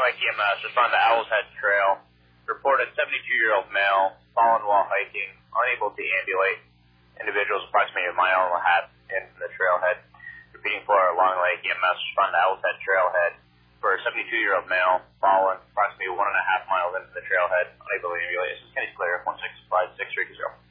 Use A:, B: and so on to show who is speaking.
A: Lake EMS, respond to Owl's Head Trail. Reported 72-year-old male, fallen while hiking, unable to ambulate. Individuals approximately a mile and a half in from the trailhead. Repeating for Long Lake EMS, respond to Owl's Head Trailhead. For a 72-year-old male, fallen approximately 1.5 miles into the trailhead, unable to ambulate. This is Kenny Clear, 165-630.